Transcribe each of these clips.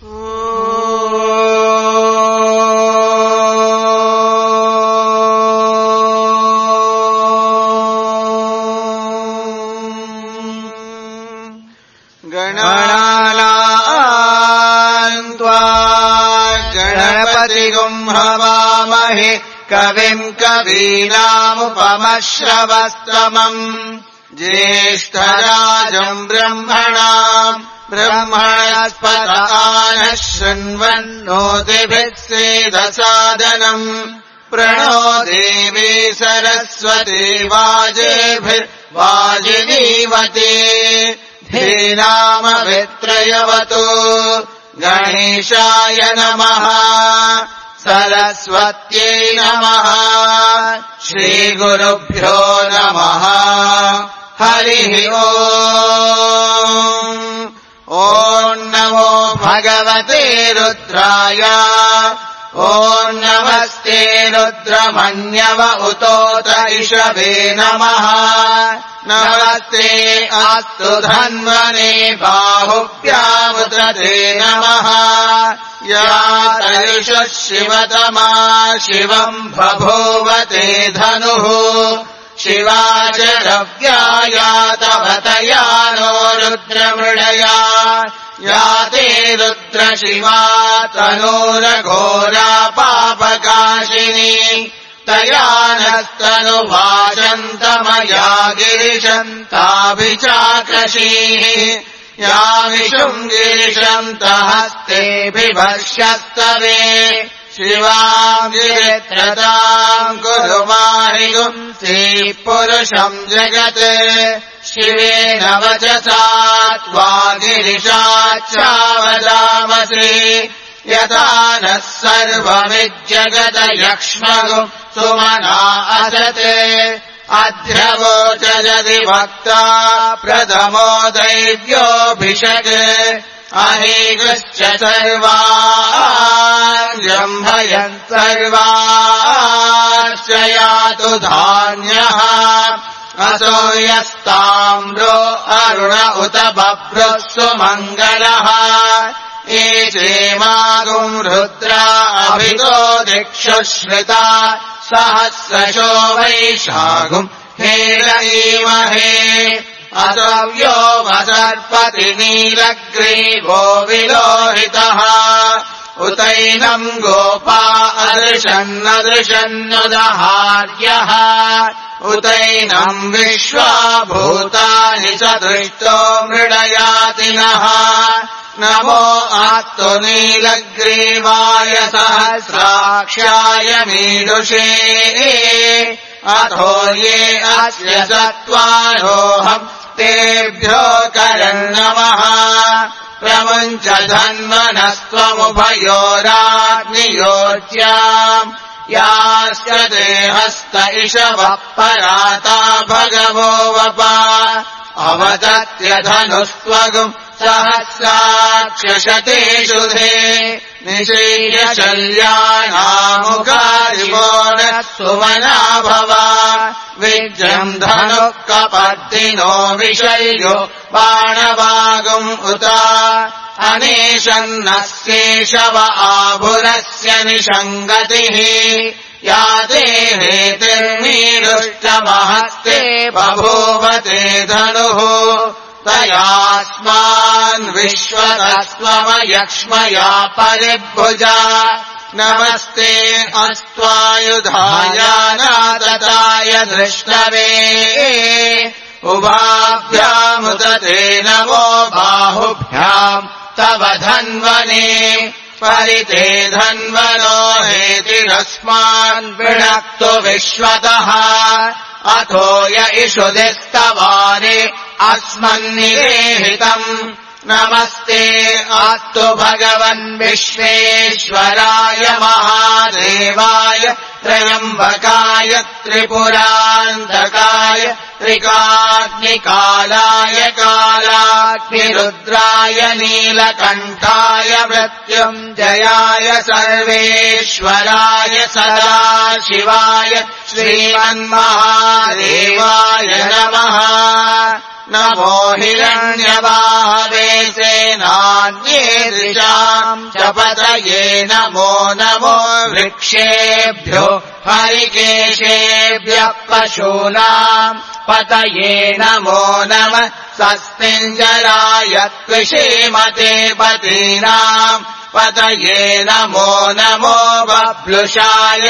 गणानाम् त्वा गणपतिगुम् हवामहे कविम् कवीनामुपमश्रवस्तमम् ज्येष्ठराजम् ब्रह्मणाम् ब्रह्मणस्पदानः शृण्वन्नोतिभिः सेदसादनम् प्रणो देवी सरस्वती वाजिनीवते धेनामवित्रयवतु गणेशाय नमः सरस्वत्यै नमः श्रीगुरुभ्यो नमः हरिः ॐ नमो भगवते रुद्राय ॐ नमस्ते रुद्रमन्यव उतोत इषवे नमः नमस्ते अस्तु धन्वने बाहुभ्यामुदते नमः या तैषः शिवतमा शिवम् बभूवते धनुः शिवा च रव्याया तव तया नो रुद्रमृडया या ते रुद्रशिवा तनूरघोरा पापकाशिनी तया नस्तनुभाषन्तमया गिरिशन्ताभिचाकृषीः यामिषुम् गिरिशन्तहस्तेऽभिभर्ष्यस्तवे शिवाम् गिरित्रताम् कुरु माहिगुंसि पुरुषम् जगत् शिवेन वचसा त्वा गिरिशाच्चावदामसि यथा नः सर्वमिज्जगत यक्ष्मगुम् सुमना असते अध्रवोच यदि वक्ता प्रथमो दैव्योऽभिषक् अहेगश्च सर्वान् जम्भयन् सर्वाश्च यातु धान्यः असो यस्ताम्रो अरुण उत बभ्रुः सुमङ्गलः एचेमागुम् रुद्रा अभितो दिक्षुश्रिता सहस्रशो वैशाखुम् हेरयीमहे असव्यो वसर्पति नीलग्रीवो विलोहितः उतैनम् गोपा अदृशन्नदृशन्नुदहार्यः उतैनम् विश्वाभूतानि च दृष्टो मृडयातिनः नमो अस्तु नीलग्रीवाय सहस्राक्षाय मीदुषे अथो ये अस्य सत्त्वारोहम् तेभ्यो करन्नमः प्रमुञ्च धन्वनस्त्वमुभयोराग्नियोज्याम् याश्च देहस्त इषवः पराता भगवो वपा अवदत्यधनुस्त्वगुम् सहस्राक्षशतेषु धे निशीयशल्यानामुकारिवो नः सुमना भवा विज्रम् धनुः कपर्दिनो विशल्यो बाणवागुम् उता अनेशन्नस्येषव आभुरस्य निषङ्गतिः या ते हेतिर्मीरुष्टमहस्ते बभूवते धनुः तयास्मान् विश्वतस्त्वमयक्ष्मया परिभुजा नमस्ते अस्त्वायुधाय नादताय धृष्णवे उभाभ्यामुदते नमो बाहुभ्याम् तव धन्वने परिते धन्वनो हेतिरस्मान् विणक्तु विश्वतः अथो य इषुदिस्तवारे अस्मन्निरेहितम् नमस्ते अस्तु भगवन् विश्वेश्वराय महादेवाय त्र्यम्बकाय त्रिपुरान्तकाय त्रिकाग्निकालाय कालाग्निरुद्राय नीलकण्ठाय मृत्युञ्जयाय सर्वेश्वराय सदाशिवाय श्रीमन्महादेवाय नमः नमो हिरण्यवाहवे सेनान्येदृशाम् च पतये नमो नमो वृक्षेभ्यो हरिकेशेभ्यः पशूनाम् पतये नमो नमः स्वस्तिञ्जराय त्विषीमते पतीनाम् पतये नमो नमो बभ्लुषाय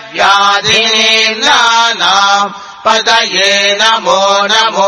व्याधिनीनाम् पतये नमो नमो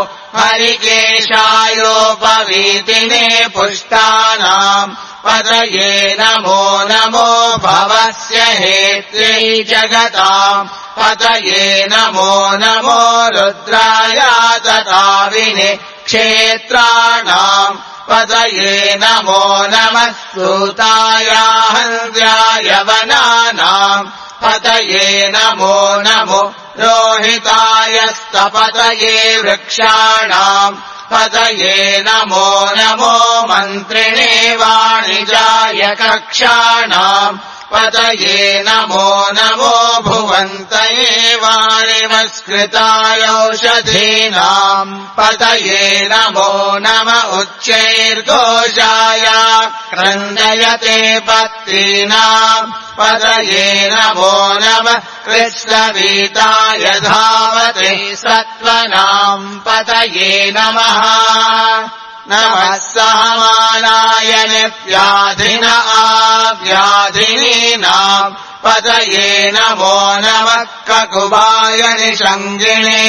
हरिकेशायोपवीतिने पुष्टानाम् पतये नमो नमो भवस्य हेत्यै जगताम् पतये नमो नमो रुद्राय तथाविने क्षेत्राणाम् पतये नमो नमः सूताय हन्त्याय वनानाम् पतये नमो नमो रोहितायस्तपतये वृक्षाणाम् पतये नमो नमो मन्त्रिणे वाणिजाय कक्षाणाम् पतये नमो नमो भुवन्तये वाणिमस्कृताय औषधीनाम् पतये नमो नम उच्चैर्घोषाय क्रन्दयते पत्रीणाम् पतये नमो नमः कृष्णवीताय धावते सत्त्वनाम् पतये नमः नमः सहमानाय निव्याधिन आव्याधिनीनाम् पतये नमो नमः ककुबाय निषङ्गिणे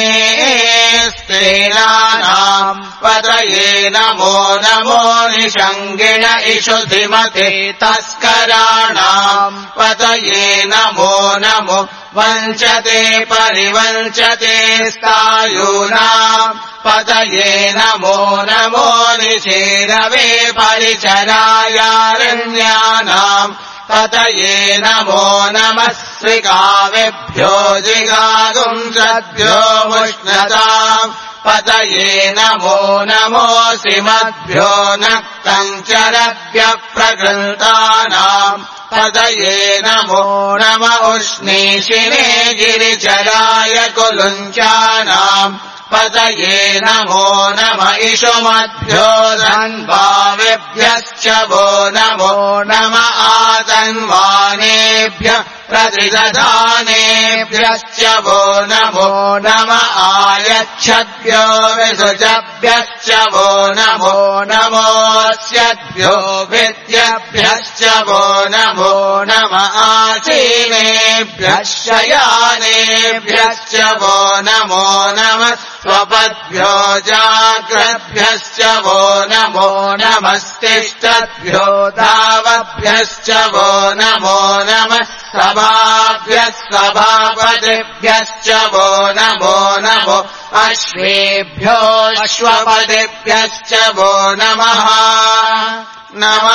स्त्रीणानाम् पतये नमो नमो निषङ्गिण इषुधिमते तस्कराणाम् पतये नमो नमो वञ्चते परिवञ्चते स्थायूनाम् पतये नमो नमो निषेरवे परिचरायारण्यानाम् पतये नमो नमः श्रिकावेभ्यो जिगागुंसद्भ्यो मुष्णताम् पतये नमो नमो श्रीमद्भ्यो नक्तम् चरभ्यः प्रकृतानाम् पतये नमो नम उष्णीषिणे गिरिचराय कुलुञ्चानाम् पतये नमो नम इषुमद्भ्यो धन्वावेभ्यश्च वो नमो नम आतन्वानेभ्यः प्रतिदधानेभ्यश्च वो नमो नम आयच्छद्भ्यो विसृजभ्यश्च वो नमो नमोऽस्यद्भ्यो विद्यभ्यश्च वो नमो नम आसीनेभ्यः शयानेभ्यश्च वो नमो नमः स्वपद्भ्यो जाग्रद्भ्यश्च वो नमो नमस्तिष्ठद्भ्यो धावभ्यश्च वो नमो नमः सभाभ्यः सभापतिभ्यश्च वो नमो नमो अश्वेभ्यो अश्वपतिभ्यश्च वो नमः नम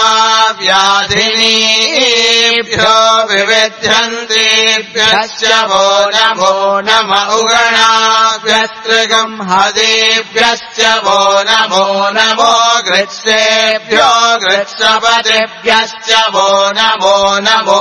आव्याधिनीभ्यो विविध्यन्तेभ्यश्च वो नमो नम उगणाभ्यस्त्रिगंहदेभ्यश्च वो नमो नमो गृत्सेभ्यो गृत्सपतिभ्यश्च वो नमो नमो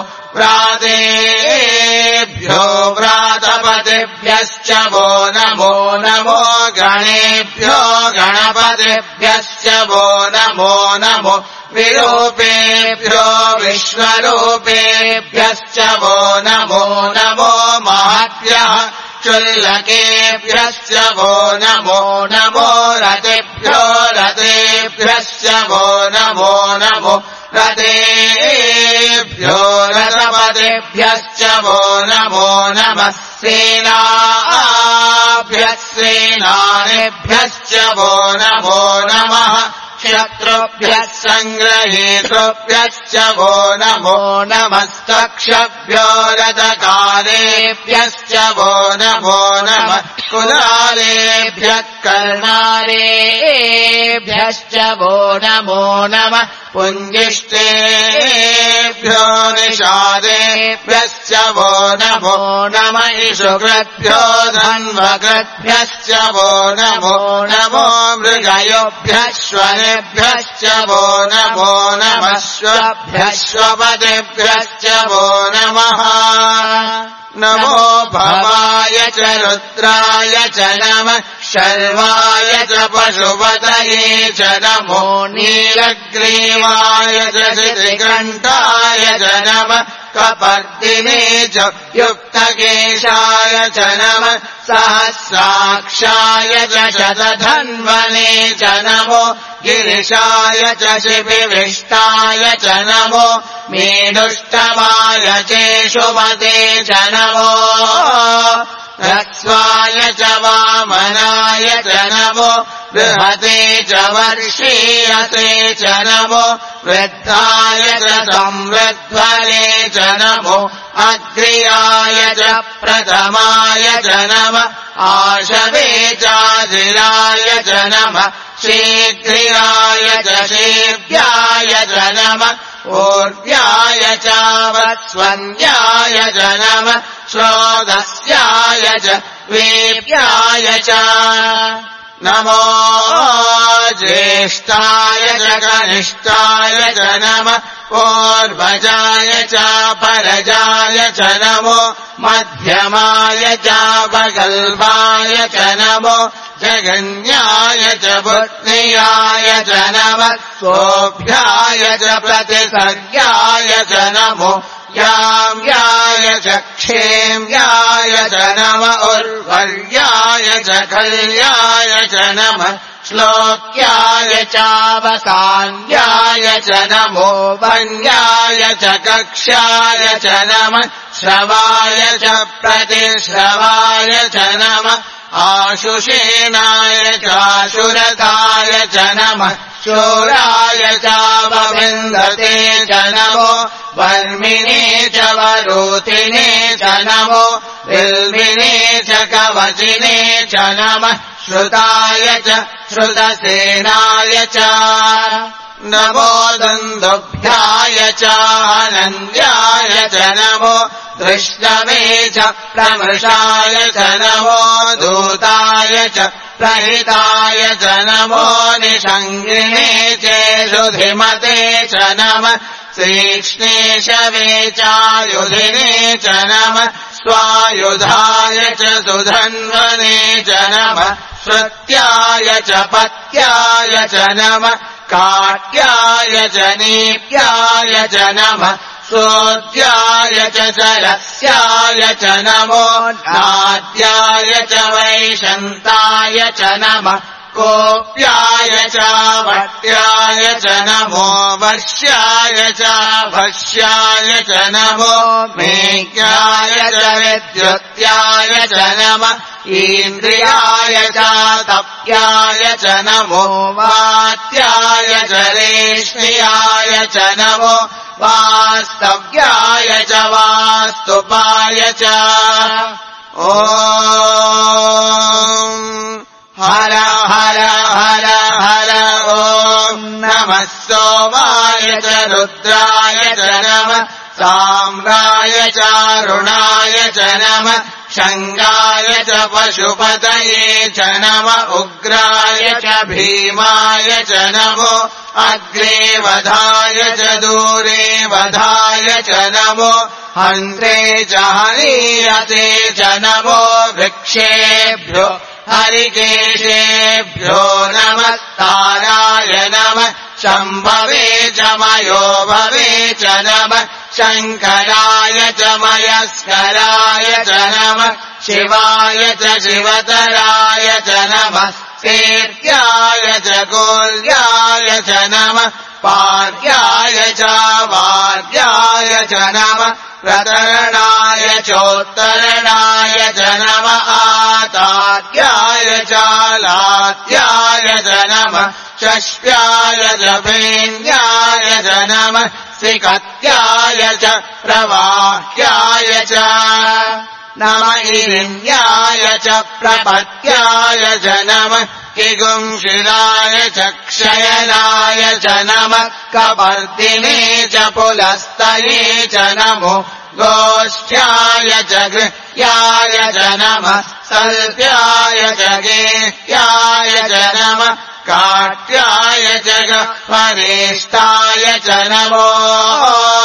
व्रातेभ्यो व्रातपतिभ्यश्च वो नमो नमो गणेभ्यो गणपतिभ्यश्च वो नमो नमो विरूपेभ्यो विश्वरूपेभ्यश्च वो नमो नमो महद्भ्यः चुल्लकेभ्यश्च वो नमो नमो रतेभ्यो रतेभ्यश्च वो नमो नमो रतेभ्यो रथपतेभ्यश्च वो नमो नमः सेनाभ्यः सेनानेभ्यश्च वो नमो नमः शत्रुभ्यः सङ्ग्रहेतृभ्यश्च वो नमो नमस्तक्षभ्यो रथकालेभ्यश्च वो नमो नमः कुलालेभ्यः कर्णालेभ्यश्च वो नमो नमः पुञ्जिष्टेभ्यो निषादेभ्यश्च वो नमो नमः इषुकृभ्यो धन्वकृभ्यश्च वो नमो नमो मृगयोभ्यः श्वनेभ्यश्च वो नमो नमः श्वभ्यश्वपतिभ्यश्च वो नमः नमो भवाय च रुद्राय च नमः शर्वाय च पशुपतये च नमो नीलग्रीवाय च श्रीकण्ठाय च नमः कपर्दिने च युक्तकेशाय च नमः सहस्राक्षाय च शतधन्वने च नमो गिरिशाय च शिबिविष्टाय च नमो मेढुष्टमाय चेषुमते च नमो ह्रस्वाय च वामनाय च नमो बृहते च वर्षीयसे च नमो वृद्धाय च संवृद्ध्वरे च नमो अग्र्याय च प्रथमाय च नमः आशवे चाधिराय च नमः शीघ्रियाय च शेव्याय च नमः ऊर्व्याय चावस्वन्द्याय च नमः श्रोधस्याय च वेप्याय च नमो ज्येष्ठाय च कनिष्ठाय च नमः पूर्वजाय च परजाय च नमो मध्यमाय च वगल्भाय च नमो जगन्याय च बुद्ध्याय च नमः सोऽभ्याय च प्रतिसर्याय च नमो याम्याय च क्षेम्याय च नमः उर्वर्याय च कल्याय च नमः श्लोक्याय चावसान्याय च नमो वन्याय च कक्ष्याय च नमः श्रवाय च प्रतिश्रवाय च नमः आशुषेणाय चाशुरथाय च नमः शूराय चावविन्दते च नमो वर्मिणे च वरूथिने च नमो विल्मिने च कवचिने च नमः श्रुताय च श्रुतसेनाय च नमो दन्दुभ्याय च अनन्द्याय च नमो दृष्टवे च प्रमृषाय च नमो दूताय च प्रहिताय च नमो निषङ्गिणे चेषुधिमते च नमः श्रीक्ष्णेशवे चायुधिने च नमः स्वायुधाय च सुधन्वने च नमः श्रुत्याय च पत्याय च नमः काट्याय च नीप्याय च नमः सोऽद्याय च सरस्याय च नमो नाद्याय च वैशन्ताय च नमः कोप्याय च वट्याय च नमो वश्याय च भष्याय च नमो मेघ्याय च विद्युत्याय च नमः इन्द्रियाय च तप्याय च नमो वात्याय च रेष्म्याय च नमो वास्तव्याय च वास्तुपाय च ॐ हर हर हर हर ॐ नमः सोमाय च रुद्राय च नमः साम्राय च अरुणाय च नमः शङ्गाय च पशुपतये च नमः उग्राय च भीमाय च नमो अग्रे वधाय च दूरे वधाय च नमो हन्त्रे च हनीयते च नमो वृक्षेभ्यो हरिकेशेभ्यो नमस्ताराय नमः शम्भवे च मयो भवे च नमः शङ्कराय च मयस्कराय च नमः शिवाय च शिवतराय च नमः सेत्याय च कोल्याय च नमः पार्याय च वार्याय च नमः प्रतरणाय चोत्तरणाय च नमः आतात्याय च लात्याय च नमः षष्ट्याय च भेन्द्याय च नमः सिकत्याय च प्रवाह्याय च नमः इरिण्याय च प्रपत्याय च नमः किगुंशिलाय च क्षयनाय च नमः कपर्दिने च पुलस्तये च नमो गोष्ठ्याय च गृह्याय च नमः सल्प्याय च गेह्याय च नमः काट्याय च वरिष्ठाय च नमो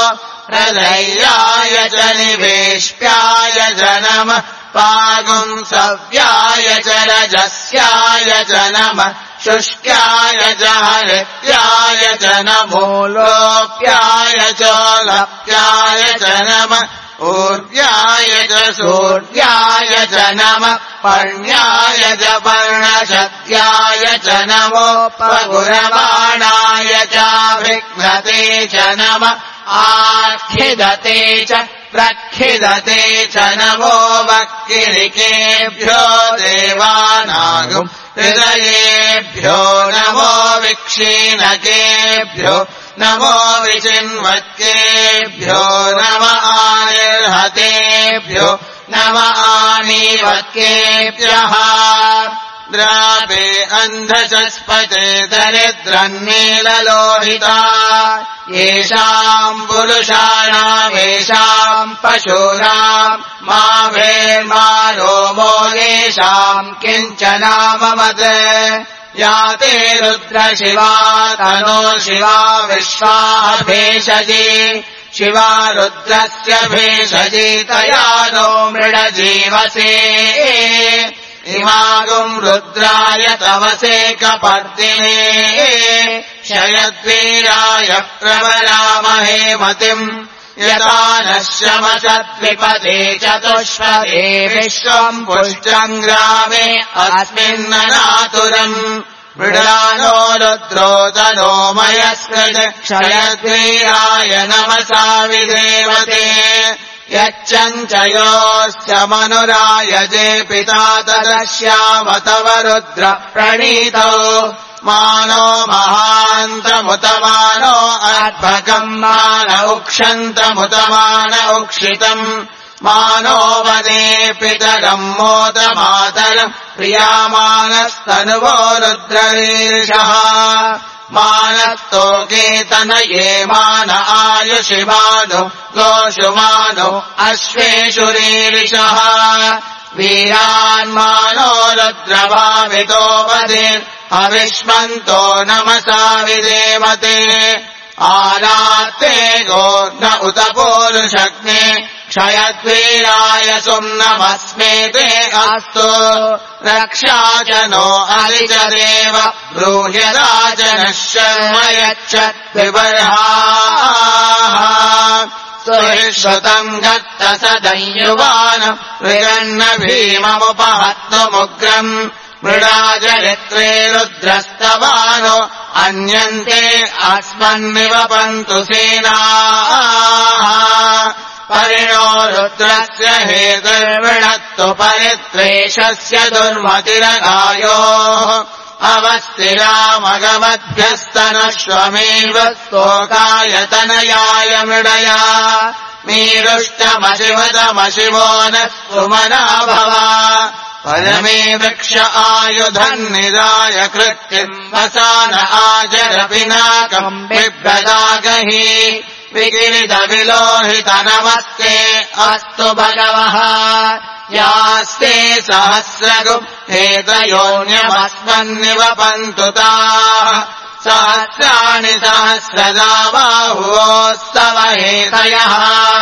प्रलय्याय च निवेश्याय च नमः पागुंसव्याय च रजस्याय च नमः शुष्क्याय च हरित्याय च नमो लोप्याय च लप्याय च नमः ऊर्व्याय च सूर्याय च नमः पर्ण्याय च पर्णशत्याय च नमो पगुरबाणाय चाभिघ्नते च नमः आखिदते च प्रखिदते च नमो वक्किलिकेभ्यो देवानागुम् हृदयेभ्यो नमो विक्षीणकेभ्यो नमो विचिन्वत्केभ्यो नम आनिर्हतेभ्यो नम आनीवत्केभ्यः द्रापे अन्धचस्पते दरिद्रन्नीललोहिता येषाम् पुरुषाणामेषाम् पशूनाम् मा भेर्मा रोमो येषाम् किञ्चनाममत् या ते रुद्रशिवा तनो शिवा विश्वाः भेषजी शिवा रुद्रस्य भेषजी तया नो मृडजीवसे इमागुम् रुद्राय तवसे कपर्दिने शयद्वीराय प्रवरामहे मतिम् यथा नः शमसद्विपदे चतुष्पदे विश्वम् पुष्टम् ग्रामे अस्मिन्ननातुरम् मृडानो रुद्रो तनो मयस्कृत क्षयद्वीराय नमसा विदेवते यच्चञ्चयोश्च मनुरायजे पिता तदश्याम तव रुद्र प्रणीतौ मानो महान्तमुतमानो अर्भकम् मान उक्षन्तमुतमान उक्षितम् मानो वने पितरम् मोदमातरम् प्रियामानस्तनुवो रुद्ररीर्षः मानस्तोकेतनये मान आयुषिमानो गोषुमानो अश्वेषु रीरिषः वीरान्मानो रुद्रभावितो वदेन् अविष्मन्तो नमसा विदेवते आरात्ते गोर्न उत पूरुषग्ने क्षयद्वीराय सुम्नमस्मेते अस्तु रक्षा च नो अरिचदेव ब्रूह्यदाचनः शर्म यच्च विबर्हाः सुश्रुतम् गत्त सदयुवानम् विरन्न भीममुपहत्तुमुग्रम् मृडाजरित्रे रुद्रस्तवानो अन्यन्ते अस्मन्निवपन्तु सेनाः परिणो रुद्रस्य हेतुर्विणत्तु परित्वेषस्य दुर्मतिरगायोः अवस्थिरामगमद्भ्यस्तनश्वमेव स्तोकायतनयाय मृडया मीरुष्टमशिवदमशिवो नः सुमना भव परमे वृक्ष आयुधम् निदाय कृत्तिम् वसान आजरपिनाकम् बिभ्रदागहि विगिरितविलोहितनमस्ते अस्तु भगवः यास्ते सहस्रगुम् हेतयोन्यमस्मन्निवपन्तु ताः सहस्राणि सहस्रदा बाहुवोस्तव हेतयः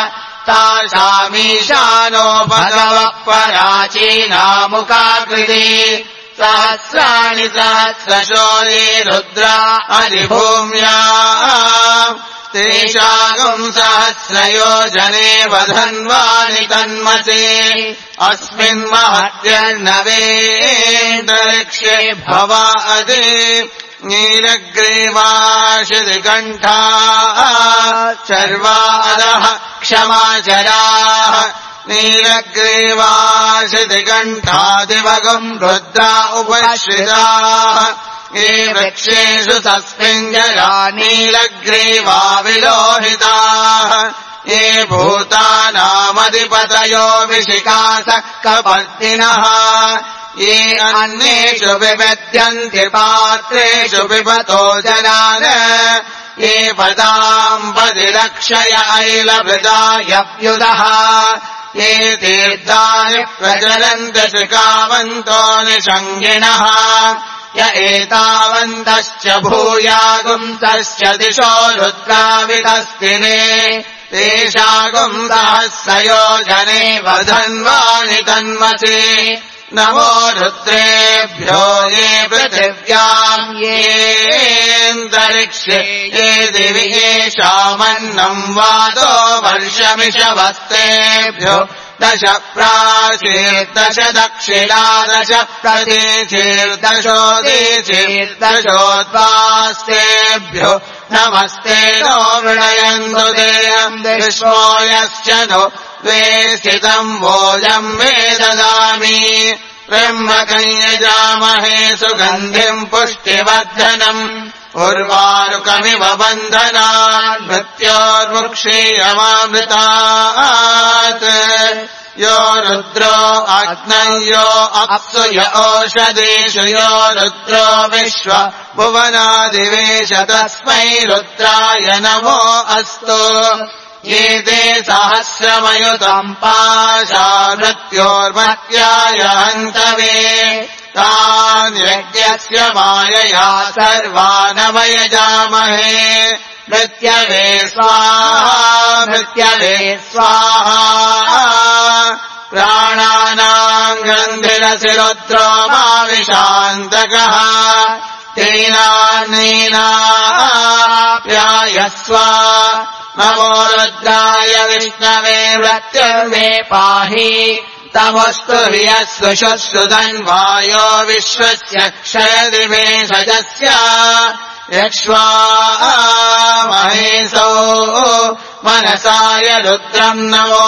तासामीशानो भगवः पराचीनामुकाकृति सहस्राणि सहस्रशो ये रुद्रा अधिभूम्या तेषागुम् सहस्रयोजने वधन्वानि तन्मसे अस्मिन्महत्यर्णवेन्द्रक्षे भवादे नीलग्रीवाशितिकण्ठाः शर्वादः क्षमाचराः नीलग्रीवाशितिकण्ठादिवगम् रुद्रा उपश्रिताः ये वृक्षेषु तस्मिञ्जरा नीलग्रीवा विलोहिताः ये भूतानामधिपतयो विशिखासः कपर्दिनः ये अन्येषु विविद्यन्ति पात्रेषु पिबतो जनान् ये पदाम् पदिरक्षय ऐलभृदायव्युदः ये तीर्थानि प्रचलन्ति शिखावन्तो निषङ्गिणः य एतावन्तश्च भूयागुम् तस्य दिशो रुद्रावितस्तिने तेषागुम् सहस्रयोजने वधन्वानि तन्मसि नमो रुद्रेभ्यो ये पृथिव्याम् येऽन्तरिक्षे ये दिवि येषामन्नम् वादो वर्षमिषवस्तेभ्यो दश प्राचीर्दश दक्षिणा दश प्रतीचीर्दशोदीचीर्दशोद्वास्तेभ्यो नमस्ते नो मृणयन्तु देयम् विश्वो यश्च नो द्वे स्थितम् भोजम् मे ददामि ब्रह्मकञ्यजामहे सुगन्धिम् पुष्टिवर्धनम् उर्वारुकमिव बन्धनान् मृत्योर्मुक्षीयमामृतात् यो रुद्रो अग्नयो अप्सु य ओषधीषु यो रुद्रो विश्व भुवनादिवेश तस्मै रुद्राय नमो अस्तु ये ते सहस्रमयुतम् पाशा मृत्योर्मत्याय हन्तवे तान् यज्ञस्य मायया सर्वानवयजामहे मृत्यवे स्वाहा मृत्यवे स्वाहा प्राणानाम् ग्रन्थिरसि रुद्रो माविशान्तकः तेनान्नेनाप्यायस्व नमो रुद्राय विष्णवे मृत्युर्मे पाहि तमस्तु ह्यस्तु शुश्रुतन्वायो विश्वस्य क्षयदिवे सजस्य यक्ष्वा महेशो मनसाय रुद्रम् नमो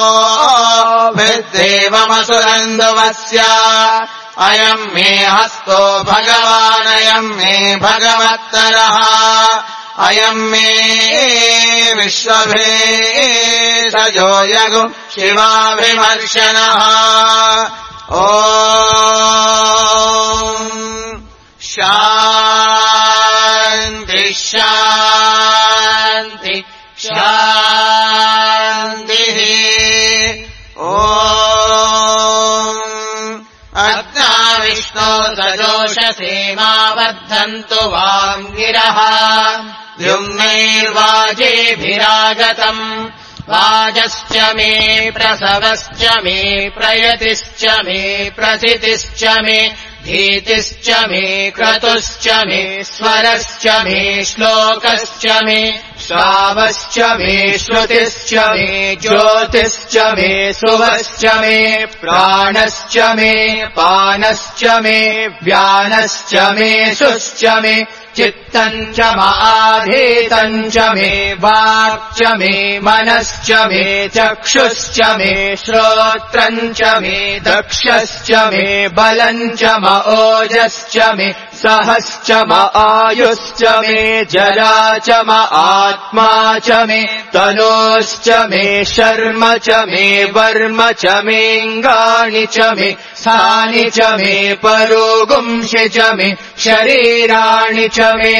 भिद्देवमसुरन्दुवस्य अयम् मे हस्तो भगवानयम् मे भगवत्तरः अयम् मे विश्वभेषजो यगु शिवाभिमर्शनः ॐ शान्ति शान्ति शान्तिः ॐ अग्ना विष्णो सजोषसेमा वर्धन्तु वाङ्गिरः द्युम्नैर्वाजेभिरागतम् वाजश्च मे प्रसवश्च मे प्रयतिश्च मे प्रथितिश्च मे धीतिश्च मे क्रतुश्च मे स्वरश्च मे श्लोकश्च मे श्रावश्च मे श्रुतिश्च मे ज्योतिश्च मे सुवश्च मे प्राणश्च मे पानश्च मे व्यानश्च मे शुश्च मे चित्तम् च माधीतम् च मे वाक्च मे मनश्च मे चक्षुश्च मे श्रोत्रम् च मे दक्षश्च मे बलम् च म ओजश्च मे सहश्च म आयुश्च मे जरा च म आत्मा च मे तनोश्च मे शर्म च मे वर्म च मेऽङ्गानि च मे स्थानि च मे परोगुंषि च मे शरीराणि च मे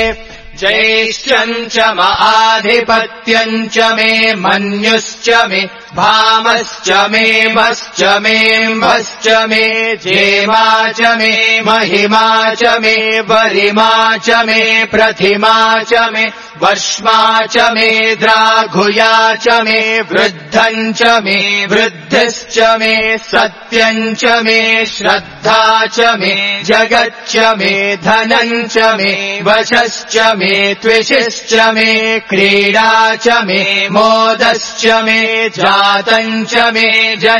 जैष्ठ्यम् च म आधिपत्यम् च मे मन्युश्च मे भामश्च मे मश्च मेऽम्भश्च मे जेमा च मे महिमा च मे वरिमा च मे प्रतिमा च मे वर्ष्मा च मे द्राघुया च मे वृद्धम् च मे वृद्धिश्च मे सत्यम् च मे श्रद्धा च मे जगच्च मे धनम् च मे वशश्च मे त्विषिश्च मे क्रीडा च मे मोदश्च मे जातम् च मे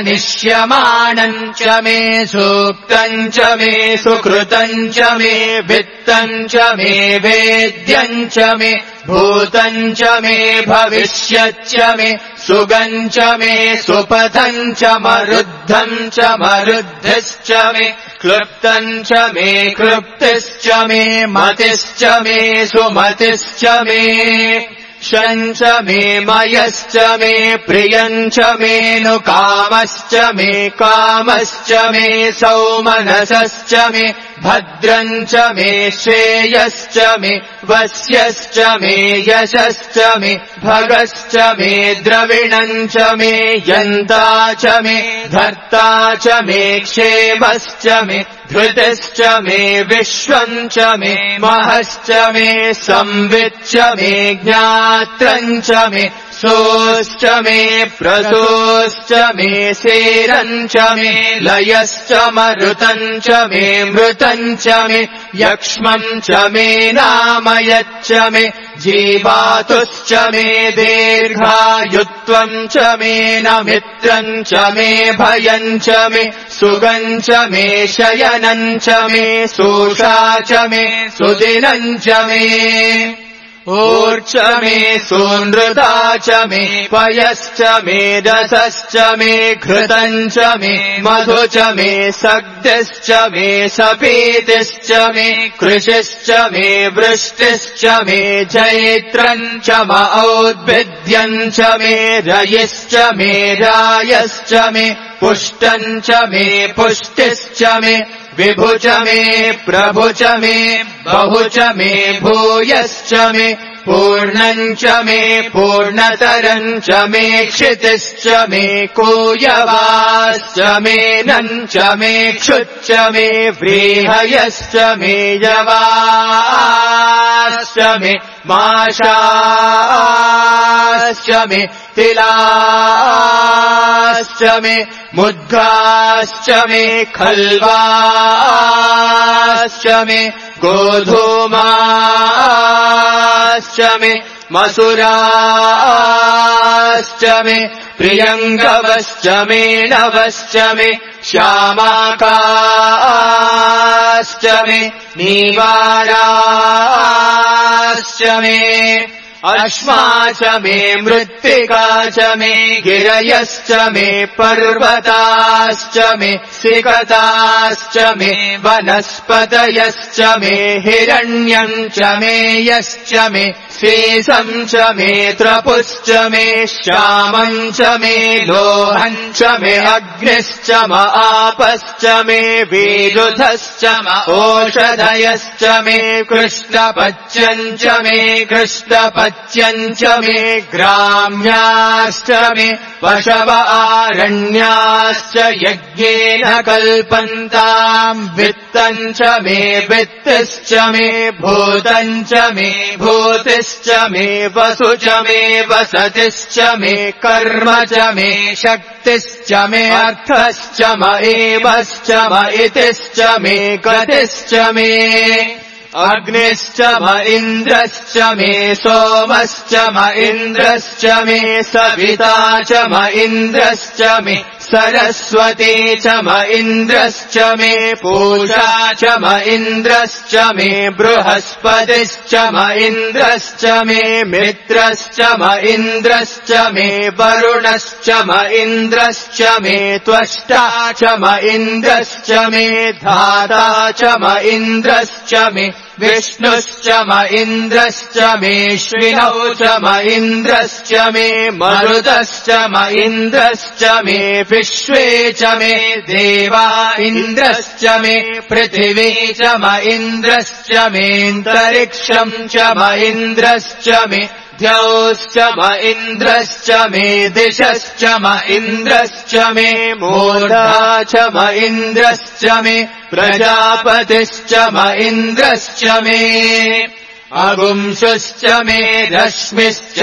जनिष्यमाणम् च मे सूक्तम् च मे सुकृतम् च मे वित्तम् च मे वेद्यम् च मे भूतम् च मे भविष्यच्च मे सुगम् च मे सुपथम् च मरुद्धम् च मरुद्धिश्च मे क्लृप्तम् च मे क्लृप्तिश्च मे मतिश्च मे सुमतिश्च मे शम् च मे मयश्च मे प्रियम् च मेऽनुकामश्च मे कामश्च मे सौमनसश्च मे भद्रम् च मे श्रेयश्च मे वस्यश्च मे यशश्च मे भगश्च मे द्रविणम् च मे यन्ता च मे धर्ता च मे क्षेमश्च मे धृतिश्च मे विश्वम् च मे महश्च मे संविच्च मे ज्ञात्रम् च मे सोश्च मे प्रसोश्च मे सेरञ्च मे लयश्च मरुतञ्च मे मृतञ्च मे यक्ष्मञ्च मे नामयच्च मे जीवातुश्च मे दीर्घायुत्वञ्च मे नमित्रञ्च मे भयञ्च मे सुगञ्च मे शयनञ्च मे सोषा च मे सुदिनञ्च मे ऊर्च मे सूनृता च मे पयश्च मे रसश्च मे घृतञ्च मे मधु च मे सग्धिश्च मे सपीतिश्च मे कृषिश्च मे वृष्टिश्च मे जैत्रञ्च औद्भिद्यञ्च मे रयिश्च मे रायश्च मे पुष्टञ्च मे पुष्टिश्च मे विभु च मे प्रभु च मे बहु च मे भूयश्च मे पूर्णञ्च मे पूर्णतरञ्च मे क्षितिश्च मे कूयवाश्च मे नञ्च मे क्षुच्च मे व्रीहयश्च मे यवाश्च मे माशाश्च मे तिलाश्च मे मुद्गाश्च मे खल्वाश्च मे गोधूमाश्च मे मसुराश्च मे प्रियङ्गवश्च मे नवश्च मे श्यामाकाश्च मे नीवाराश्च मे अश्मा च मे मृत्तिका च मे गिरयश्च मे पर्वताश्च मे सिकताश्च मे वनस्पतयश्च मे हिरण्यम् च मे यश्च मे शेषम् च मे त्रपुश्च मे श्यामम् च मे लोहम् च मे अग्निश्च म आपश्च मे विरुधश्च म ओषधयश्च मे कृष्णपच्यम् च मे कृष्णपच्यम् च मे ग्राम्याश्च मे पशव आरण्याश्च यज्ञेन कल्पन्ताम् वित्तम् च मे वित्तिश्च मे भूतम् च मे भूतिश्च मे वसु च मे वसतिश्च मे कर्म च मे शक्तिश्च मे अर्थश्च म एवश्च म इतिश्च मे गतिश्च मे अग्निश्च म इन्द्रश्च मे सोमश्च म इन्द्रश्च मे सविता च म इन्द्रश्च मे सरस्वती च म इन्द्रश्च मे पूषा च म इन्द्रश्च मे बृहस्पतिश्च म इन्द्रश्च मे मित्रश्च म इन्द्रश्च मे वरुणश्च म इन्द्रश्च मे त्वष्टा च म इन्द्रश्च मे धाता च म इन्द्रश्च मे विष्णुश्च म इन्द्रश्च मे श्विनौ च म इन्द्रश्च मे मरुतश्च म इन्द्रश्च मे विश्वे च मे देवा इन्द्रश्च मे पृथिवी च म इन्द्रश्च मेऽन्तरिक्षम् च म इन्द्रश्च मे द्यौश्च म इन्द्रश्च मे दिशश्च म इन्द्रश्च मे मूर्धा च म इन्द्रश्च मे प्रजापतिश्च म इन्द्रश्च मे अगुंसुश्च मे रश्मिश्च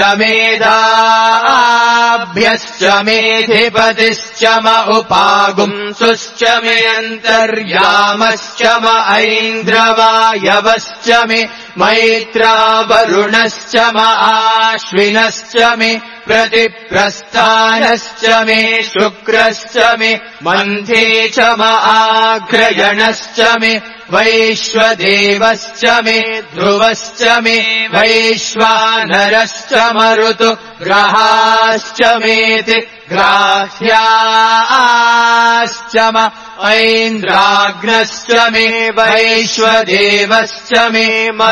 मेधाभ्यश्च मेधिपतिश्च म उपागुंसुश्च मे अन्तर्यामश्च म ऐन्द्रवायवश्च मे मैत्रावरुणश्च म आश्विनश्च मे प्रतिप्रस्थानश्च मे शुक्रश्च मे मन्थे च म आग्रयणश्च मे वैश्वदेवश्च मे ध्रुवश्च मे वैश्वानरश्च मरुतु ग्रहाश्च मेति ग्राह्याश्च म ऐन्द्राग्नश्च मे वैश्वदेवश्च मे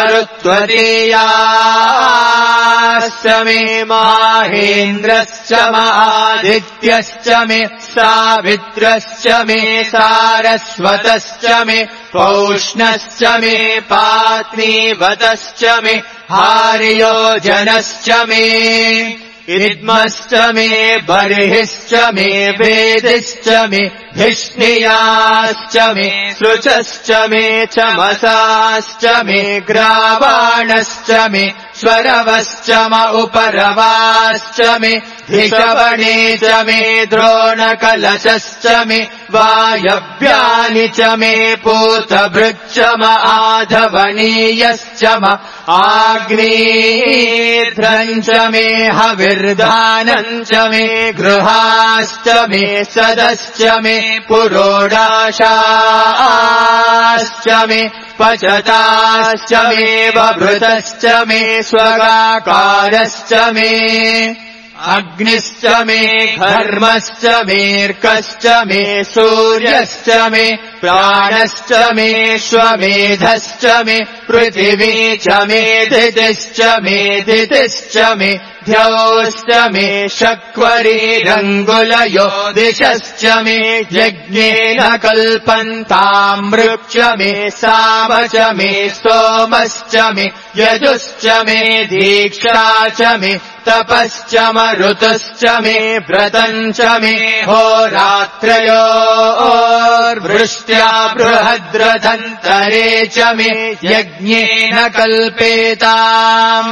मरुत्वदेयाश्च मे माहेन्द्रश्च म आदित्यश्च मे सावित्रश्च मे सारस्वतश्च मे पौष्णश्च मे पात्नीवतश्च मे हार्योजनश्च मे इद्मश्च मे बर्हिश्च मे वेदिश्च मे धिष्णियाश्च मे सृचश्च मे चमसाश्च मे ग्रावाणश्च मे स्वरवश्च म उपरवाश्च मे धिषवणे च मे द्रोणकलशश्च मे वायव्यानि च मे पूतभृच्च म आधवनीयश्च म आग्नेध्रम् च मे हविर्दानम् च मे गृहाश्च मे सदश्च मे पुरोडाशाश्च मे पचताश्च मे बभृतश्च मे स्वगाकारश्च मे अग्निश्च मे घर्मश्च मेऽर्कश्च मे सूर्यश्च मे प्राणश्च मे श्वमेधश्च मे पृथिवी च मे दितिश्च मे दितिश्च मे द्यौश्च मे शक्वरीरङ्गुलयो दिशश्च मे यज्ञेन कल्पन्तामृक् च मे साम च मे सोमश्च मे यजुश्च मे दीक्षा च मे तपश्च मरुतश्च मे व्रतम् च मे होरात्रयोर्वृष्ट्या बृहद्रथन्तरे च मे यज्ञेन कल्पेताम्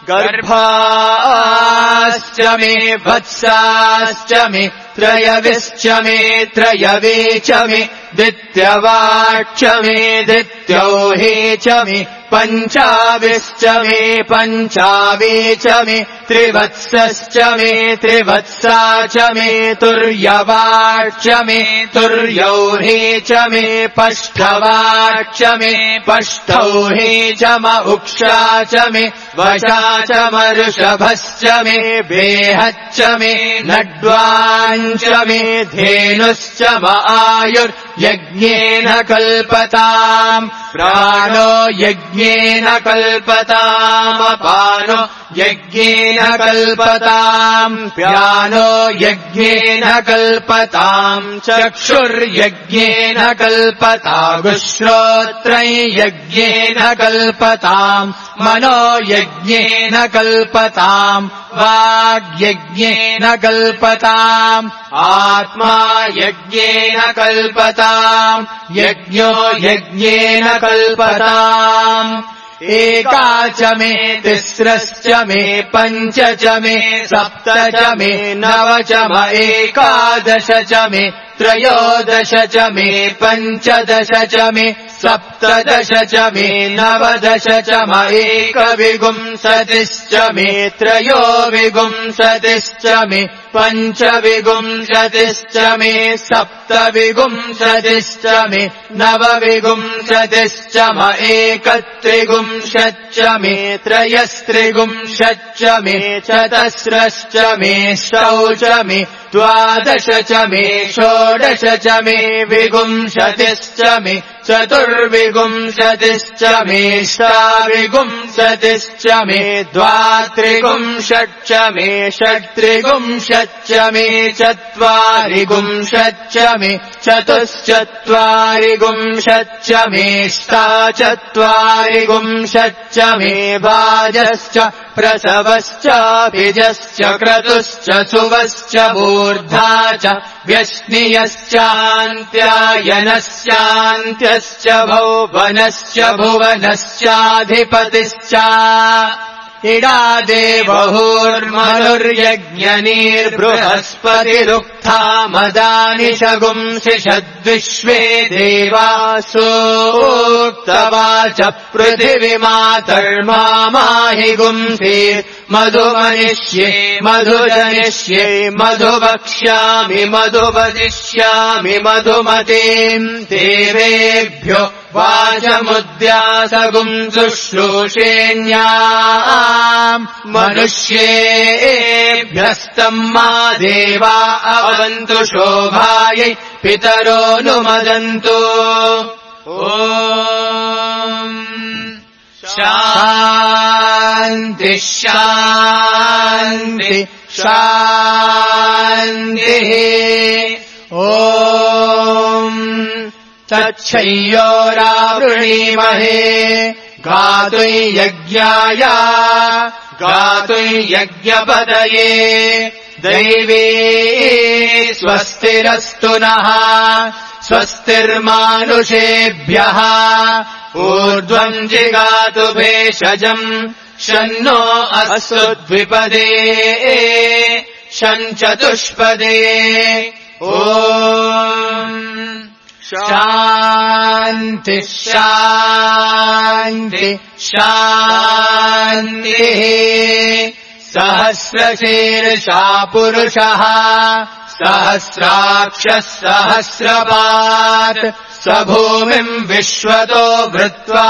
गर्भाश्च मे वत्साश्च मे त्रयविश्च मे त्रयवे च मे दित्यवाक्ष मे दित्यौहे च मे पञ्चाविश्च मे पञ्चावे च मे त्रिवत्सश्च मे त्रिवत्सा च मे तुर्यवाक्ष मे तुर्यौहे च मे पष्ठवाक्ष मे पष्ठौहे च म उक्षा च मे वशा च मऋषभश्च मे बेहच्च मे नड्वाञ्च मे धेनुश्च म आयुर्यज्ञेन कल्पताम् प्राणो यज्ञेन कल्पताम् अपानो यज्ञेन कल्पताम् व्यानो यज्ञेन कल्पताम् चक्षुर्यज्ञेन कल्पतागुश्रोत्रै यज्ञेन कल्पताम् मनो यज्ञेन कल्पताम् वाग्यज्ञेन कल्पताम् आत्मा यज्ञेन कल्पताम् यज्ञो यज्ञेन कल्पताम् एका च मे तिस्रश्च मे पञ्च च मे सप्त च मे नव च म एकादश च मे त्रयोदश च मे पञ्चदश च मे सप्तदश च मे नवदश च म एकविंशतिश्च मे त्रयोविंशतिश्च मे पञ्चविंशतिश्च मे सप्तविंशतिश्च मे नवविंशतिश्च म एकत्रिंशच्च मे त्रयस्त्रिंशच्च मे चतस्रश्च मे षौ च मे द्वादश च मे षोडश च मे विंशतिश्च मे चतुर्विंशतिश्च मे षाविंशतिश्च मे द्वात्रिंशच्च मे षट्त्रिंशच्च मे चत्वारिंशच्च मे चतुश्चत्वारिंशच्च मे षाचत्वारिंशच्च मे वाजश्च प्रसवश्चाभिजश्च क्रतुश्च सुवश्च मूर्धा च व्यश्नियश्चान्त्यायनश्चान्त्यश्च भुवनश्च भुवनश्चाधिपतिश्च इडादेवहुर्मनुर्यज्ञनीर्बृहस्पतिरुक्था मदानि शगुंसि षद्विश्वे देवासूक्तवाच पृथिवीमातर्माहि गुंसीर् मधुमनिष्ये मधुजनिष्ये मधुवक्ष्यामि मधुवदिष्यामि मधुमतीम् देवेभ्यो वाचमुद्यासगुम् शुश्रूषेण्याम् मनुष्येभ्यस्तम् मा देवा अवन्तु शोभायै पितरोऽनुमदन्तु शान्ति शान्ति शान्तिः तच्छय्योरावृणीमहे गातुर्यज्ञाय गातुर्यज्ञपतये दैवे स्वस्तिरस्तु नः स्वस्तिर्मानुषेभ्यः ऊर्ध्वम् जिगातु भेषजम् शन्नो अस्तु द्विपदे शञ्चतुष्पदे ॐ शान्ति शान्ति शान्तिः सहस्रशीर्षा पुरुषः सहस्राक्षः सहस्रपात् स भूमिम् विश्वतो भृत्वा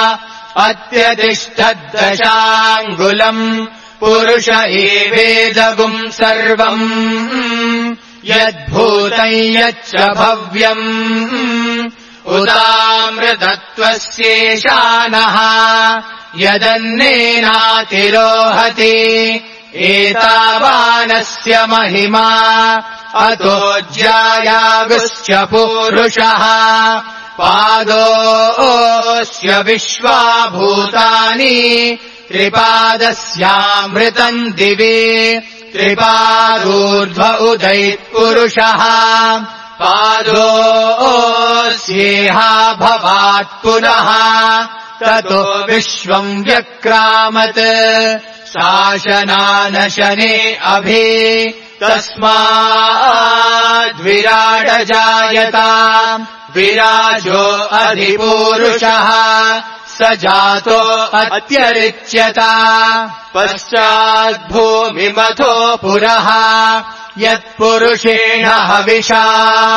अत्यतिष्ठद्दशाङ्गुलम् पुरुष एवेदगुम् सर्वम् यद्भूतम् यच्च भव्यम् उदामृतत्वस्येशानः यदन्नेनातिरोहति एतावानस्य महिमा अतो ज्यायागुश्च पूरुषः पादोऽस्य विश्वाभूतानि त्रिपादस्यामृतम् दिवि त्रिपादूर्ध्व उदैत्पुरुषः पादोऽस्येहा भवात् पुनः ततो विश्वम् व्यक्रामत् शासनानशने अभि तस्माद्विराडजायता विराजो अधिपूरुषः स जातो अत्यरिच्यता पश्चाद्भूमिमथो पुरः यत्पुरुषेण हविषा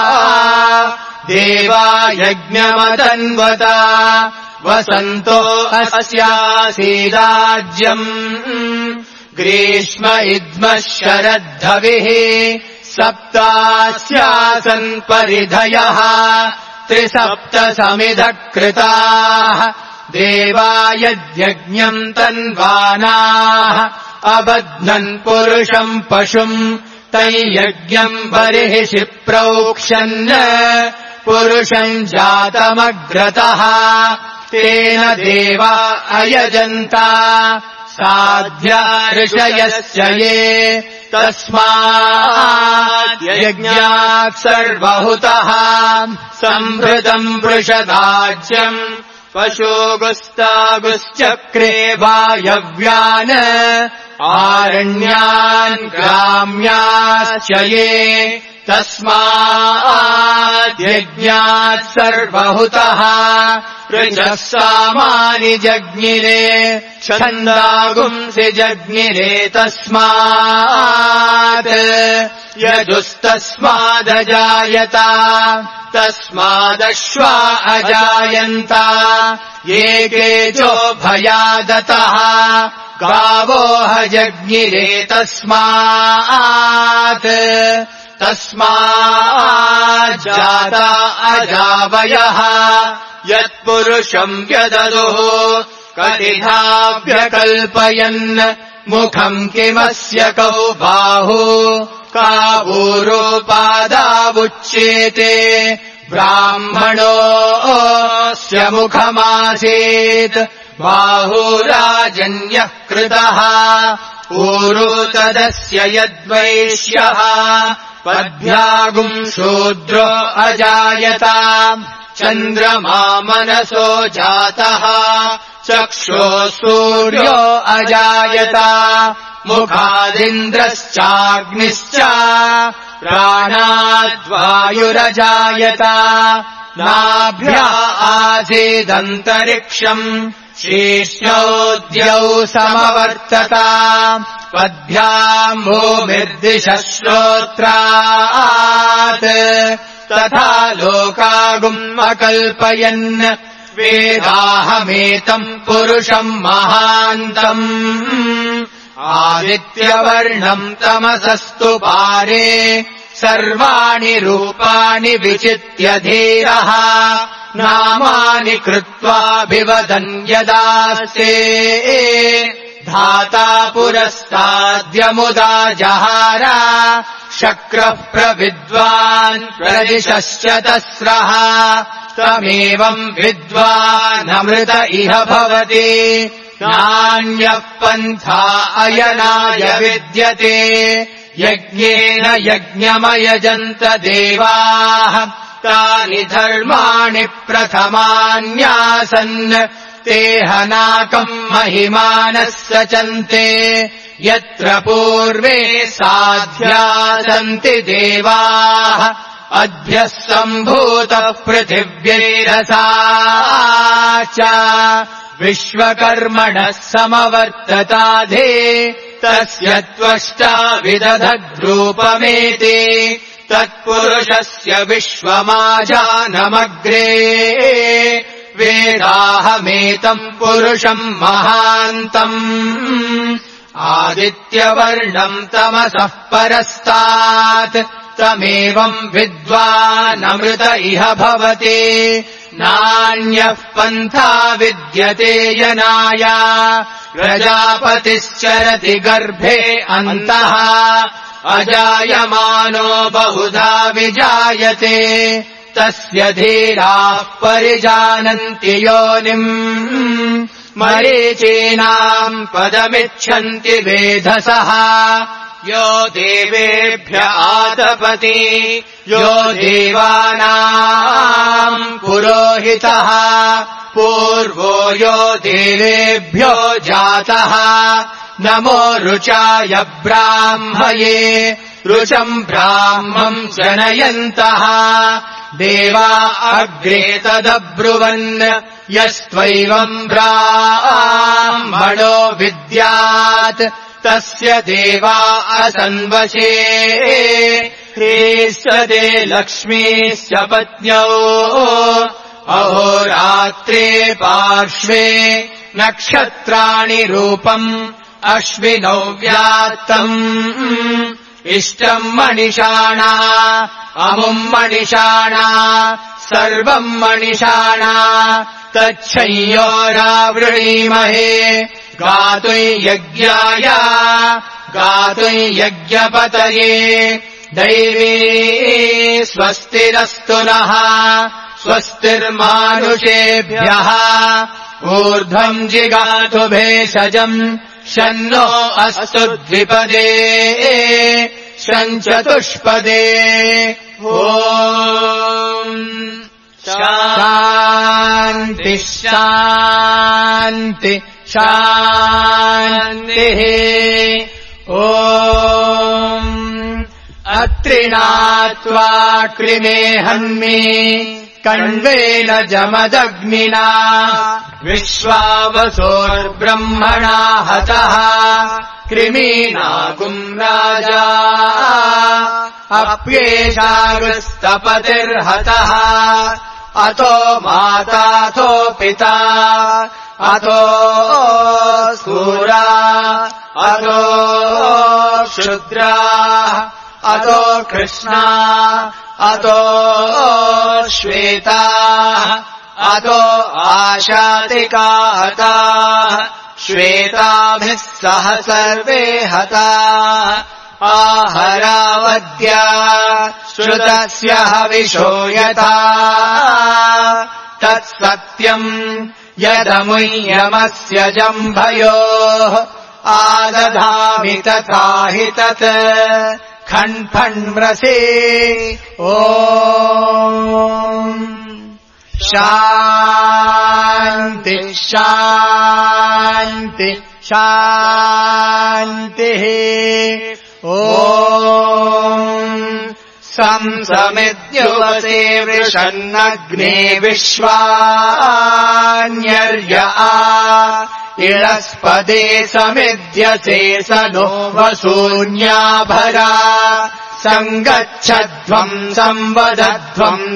देवा यज्ञमतन्वता वसन्तो अस्यासीदाज्यम् ग्रीष्म इद्मः शरद्धविः सप्तास्यासन् परिधयः त्रिसप्तसमिधः कृताः देवा यद्यज्ञम् तन्वानाः अबध्नन् पुरुषम् पशुम् तैयज्ञम् बर्हिषि प्रोक्ष्यन् पुरुषम् जातमग्रतः तेन देवा अयजन्ता साध्या ऋषयश्च ये तस्मात् यज्ञात् सर्वहुतः सम्भृतम् वृषदाज्यम् पशुगुस्तागुश्चक्रे वायव्यान् आरण्यान् ग्राम्याश्च ये तस्मात् यज्ञात् सर्वहुतः ऋचः सामानि जज्ञिरे छन्दागुंसि जज्ञिरे तस्मात् यजुस्तस्मादजायता तस्मादश्वा अजायन्ता ये केचो भयादतः गावोह जज्ञिरे तस्मात् तस्माज्जाता अजावयः यत्पुरुषम् व्यददुः कटिधाव्यकल्पयन् मुखम् किमस्य कौ बाहु कावूरोपादावुच्येते ब्राह्मणोऽस्य मुखमासीत् बाहुराजन्यः कृतः ऊरो तदस्य यद्वैश्यः पद्भ्यागुम् शूद्रो अजायता चन्द्रमा मनसो जातः चक्षुः सूर्यो अजायता मुखादिन्द्रश्चाग्निश्च प्राणाद्वायुरजायता नाभ्या आसीदन्तरिक्षम् शीर्ष्णोद्यौ समवर्तता पद्भ्याम् भूमिर्दिशः श्रोत्रात् तथा लोकागुम् अकल्पयन् वेदाहमेतम् पुरुषम् महान्तम् आदित्यवर्णम् तमसस्तु पारे सर्वाणि रूपाणि विचित्य धीरः नामानि कृत्वाभिवदन् यदास्ते धाता पुरस्ताद्यमुदा जहार शक्रः प्रविद्वान् प्रदिशश्च तस्रः तमेवम् विद्वानमृत इह भवति नान्यः पन्था अयनाय विद्यते यज्ञेन यज्ञमयजन्त देवाः तानि धर्माणि प्रथमान्यासन् ते हनाकम् महिमानः सचन्ते यत्र पूर्वे साध्या सन्ति देवाः अद्भ्यः सम्भूतः पृथिव्यैरसा च विश्वकर्मणः समवर्तताधे तस्य त्वष्टा विदधद्रूपमेति तत्पुरुषस्य विश्वमाजानमग्रे वेदाहमेतम् पुरुषम् महान्तम् आदित्यवर्णम् तमसः परस्तात् तमेवम् विद्वानमृत इह भवति नान्यः पन्था विद्यते यनाय प्रजापतिश्चरति गर्भे अन्तः अजायमानो बहुधा विजायते तस्य धीराः परिजानन्ति योनिम् मरीचीनाम् पदमिच्छन्ति वेधसः यो देवेभ्य आतपति यो देवानाम् पुरोहितः पूर्वो यो देवेभ्यो जातः नमो रुचाय ब्राह्मये रुचम् ब्राह्मम् जनयन्तः देवा अग्रे तदब्रुवन् यस्त्वैवम् ब्राह्मणो विद्यात् तस्य देवा असन्वशे ह्रीश्चते लक्ष्मीश्च पत्न्यौ अहोरात्रे पार्श्वे नक्षत्राणि रूपम् अश्विनौ व्यात्तम् इष्टम् मणिषाणा अमुम् मणिषाणा सर्वम् मणिषाणा तच्छय्योरावृणीमहे गातुम् यज्ञपतये दैवी स्वस्तिरस्तु नः स्वस्तिर्मानुषेभ्यः ऊर्ध्वम् जिगातु भेषजम् शन्नो अस्तु द्विपदे शञ्चतुष्पदे ॐ शान्ति शान्ति शान्तिः ॐ अत्रिणात्वा कृमे हन्मि कण्वेन जमदग्निना विश्वावसोर्ब्रह्मणा हतः कृमीनागुम् राजा अप्येषागुस्तपतिर्हतः अतो माताथो पिता अतो सूरा अतो क्षुद्रा अतो कृष्णा अतो श्वेता अतो आशातिका हता श्वेताभिः सह सर्वे हता आहरावद्या श्रुतस्य हविषो यथा तत्सत्यम् यदमुह्यमस्य जम्भयोः आदधामि तथा हि तत् खण्फण्म्रसे ॐ शान्ति शान्ति शान्तिः ॐ संसमिद्युवसे वृषन्नग्ने विश्वान्यर्य इळस्पदे समिध्यसे स नो वसून्याभरा सङ्गच्छध्वम् संवदध्वम्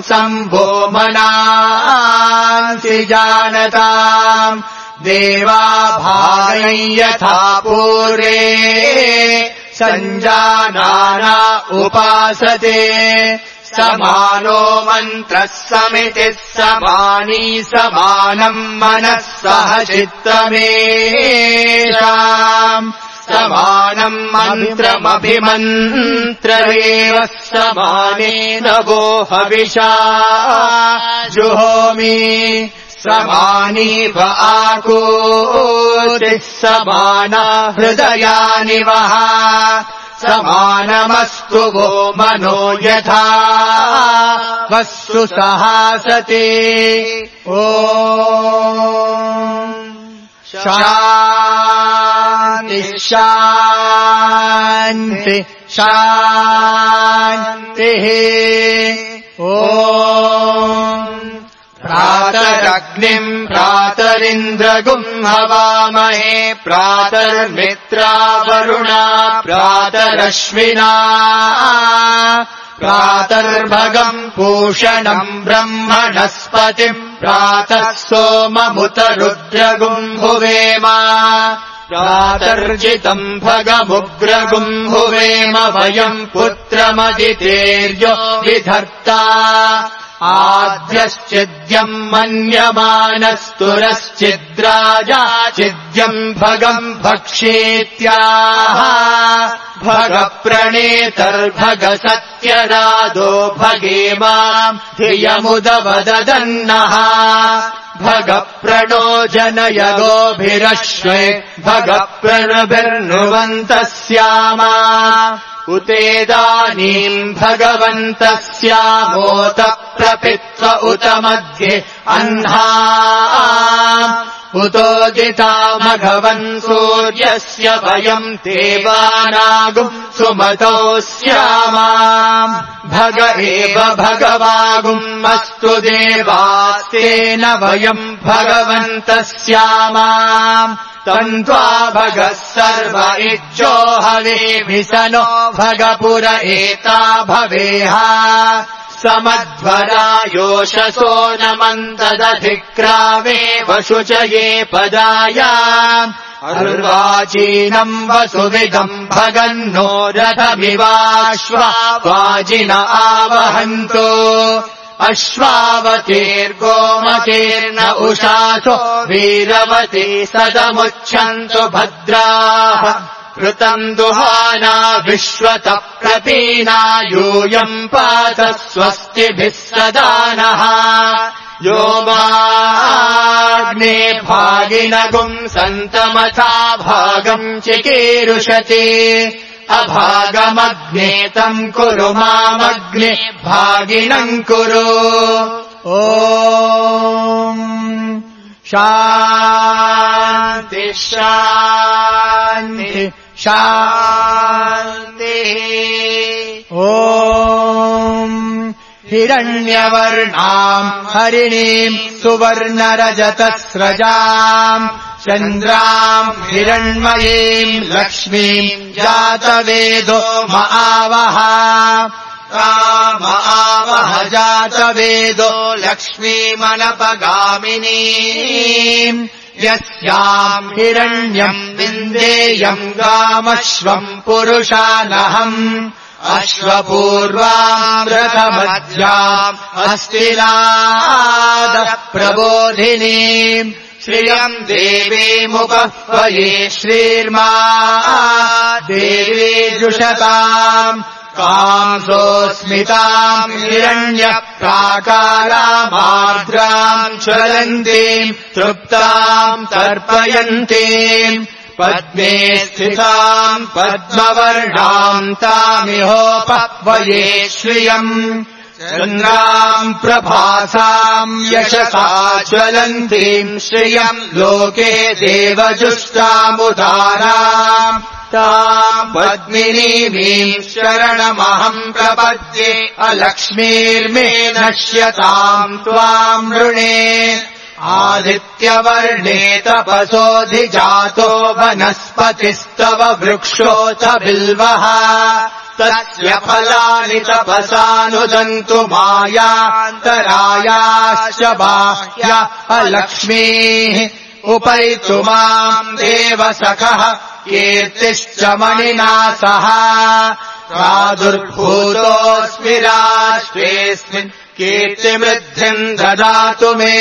सम्भोमनांसि जानताम् देवा भागै यथा पूर्वे सञ्जानाना उपासते समानो मन्त्रः समितिः समानी समानम् मनः सह चित्तमेषाम् समानम् मन्त्रमभिमन्त्ररेव समानेन वो हविषा जुहोमि समानीव आकूतिः समाना हृदयानि वः समानमस्तु वो मनो यथा वस्तु सहासते ॐ शान्ति शान्ति शान्तिः ॐ प्रातरग्निम् प्रातरिन्द्रगुम् हवामहे प्रातर्मित्रावरुणा प्रातरश्विना प्रातर्भगम् पूषणम् ब्रह्मणस्पतिम् प्रातः सोममुत रुद्रगुम् हुवेम प्रातर्जितम् भगमुग्रगुम् हुवेम वयम् पुत्रमदितेर्यो विधर्ता आद्यश्चिद्यम् मन्यमानस्तुरश्चिद्राजा चिद्यम् भगम् भक्षेत्याह भगप्रणेतर्भगसत्यरादो भगेमाम् धियमुदवदन्नः भगप्रणो जनयगोभिरश्वे भगप्रणभिर्नुवन्तः स्यामा उतेदानीम् भगवन्तः स्यामोत प्रपित्व उत मध्ये अह्ना उतोदिता भगवन् सूर्यस्य वयम् देवानागुम् सुमतो स्यामा भग एव भगवागुम् अस्तु देवास्तेन वयम् भगवन्तः स्यामा तन्त्वा भगः सर्व इज्जो हवेभिसनो भगपुर एता भवेह समध्वरायोषसो नमन्तदधिक्रामे वशुचये पदाय अर्वाचीनम् वसुविदम् भगन्नो रथमिवाश्वा वाजिन आवहन्तो अश्वावतीर्गोमतीर्न उषासो वीरवती सदमुच्छन्तु भद्राः कृतम् दुहाना विश्वतः प्रपीना यूयम् पात स्वस्तिभिः सदा नः यो माग्ने भागिनगुम् सन्तमथा भागम् चिकीर्षति अभागमग्ने तम् कुरु मामग्ने भागिनम् कुरु ॐ शान्ति शान्ति शान्तिः ॐ हिरण्यवर्णाम् हरिणीम् सुवर्णरजतस्रजाम् चन्द्राम् हिरण्मयीम् लक्ष्मीम् जातवेदो महावः आवह जातवेदो लक्ष्मीमनपगामिनीम् यस्याम् हिरण्यम् विन्देयम् गामश्वम् पुरुषानहम् अश्वपूर्वाम् रथमध्याम् अस्तिनाद प्रबोधिनीम् श्रियम् देवीमुपह्वये श्रीर्मा देवी जुषताम् कांसोऽस्मिताम् हिरण्यप्राकारामार्द्राम् ज्वलन्तीम् तृप्ताम् तर्पयन्तीम् पद्मे स्थिताम् पद्मवर्णाम् तामिहोपह्वये श्रियम् चन्द्राम् प्रभासाम् यशसा ज्वलन्तीम् श्रियम् लोके देवजुष्टामुदाराम् ताम् पद्मिनीमीम् शरणमहम् प्रपद्ये अलक्ष्मीर्मे नश्यताम् त्वाम् ऋणे आदित्यवर्णे तपसोऽधिजातो वनस्पतिस्तव वृक्षोऽथ बिल्वः तस्य फलानि तपसानुदन्तु मायान्तरायाश्च बाह्य अलक्ष्मीः उपैतु माम् देवसखः कीर्तिश्च मणिना सह प्रादुर्भूतोऽस्मि राष्ट्रेऽस्मिन् कीर्तिवृद्धिम् ददातु मे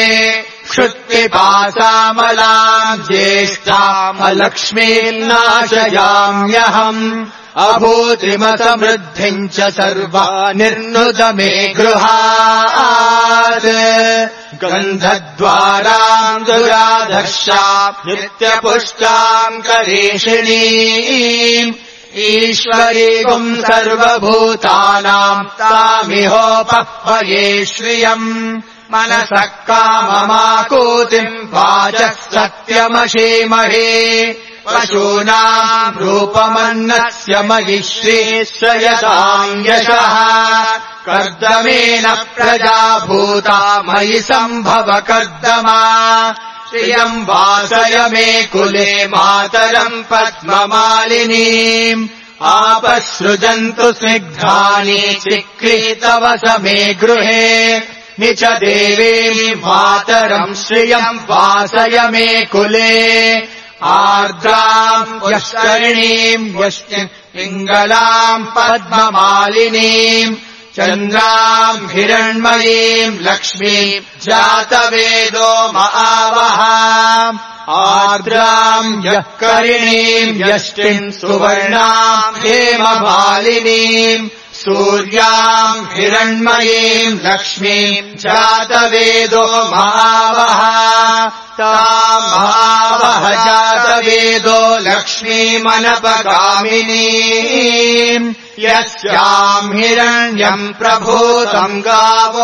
क्षुत्पिपासामलाम् ज्येष्ठाम् अलक्ष्मीर्नाशयाम्यहम् अभूतिमसमृद्धिम् च सर्वा निर्नुद मे गृहात् गन्धद्वाराम् दुराधर्षाम् नित्यपुष्टाम् करेषिणीम् ईश्वरीगुम् सर्वभूतानाम् तामिहोपह्वये श्रियम् मनसः काममाकूतिम् वाचः सत्यमशीमहे पशूनाम् रूपमन्नस्य महिश्रीश्रयताम् यशः कर्दमेन प्रजा भूता मयि सम्भव कर्दमा श्रियम् वासय मे कुले मातरम् पद्ममालिनीम् आपसृजन्तु स्निग्धानि चिक्रीतवस मे गृहे निच देवीम् मातरम् श्रियम् वासय मे कुले आर्द्राम् यष्करिणीम् पिङ्गलाम् पद्ममालिनीम् चन्द्राम् हिरण्मयीम् लक्ष्मीम् जातवेदो महावः आर्द्राम् यष्करिणीम् यष्टिम् सुवर्णाम् हेममालिनीम् सूर्याम् हिरण्मयीम् लक्ष्मीम् जातवेदो महावः ताम् महावः जातवेदो लक्ष्मीमनपगामिनीम् यस्याम् हिरण्यम् प्रभूतम् गावो